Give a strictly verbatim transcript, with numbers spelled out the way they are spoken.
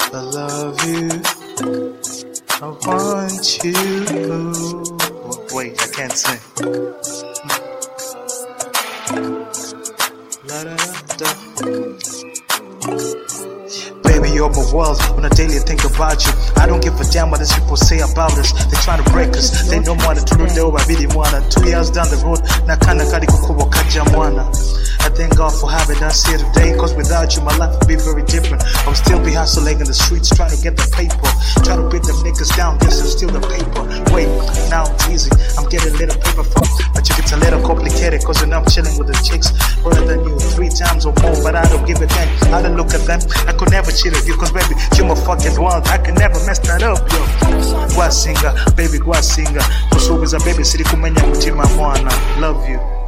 I love you. I want you. Wait, I can't sing. La, da, da, da. Baby, you're my world. On a daily I think about you. I don't give a damn what these people say about us. They trying to break us. They don't want to do the over really wanna. Two years down the road, nakana kari kukubo kaja mwana. I thank God for having us here today, cause without you my life would be very different. I would still be hustling in the streets trying to get the paper, trying to beat them niggas down just to steal the paper. Wait, now it's easy, I'm getting a little paper from, but you get a little complicated cause when I'm chilling with the chicks better than you three times or more, but I don't give a damn. I don't look at them, I could never cheat at you cause baby you're my fucking world, I can never mess that up, yo. Gwa singer, baby gwa singer, kusubiza baby siri kumenya mutima mwana, love you.